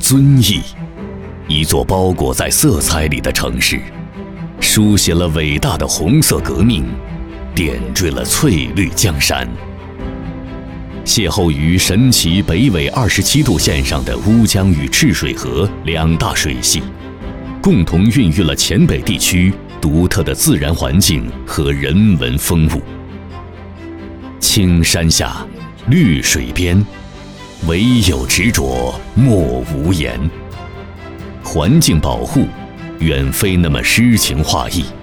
遵义，一座包裹在色彩里的城市，书写了伟大的红色革命，点缀了翠绿江山。邂逅于神奇北纬27度线上的乌江与赤水河两大水系，共同孕育了黔北地区独特的自然环境和人文风物。青山下，绿水边，唯有执着，莫无言。环境保护远非那么诗情画意，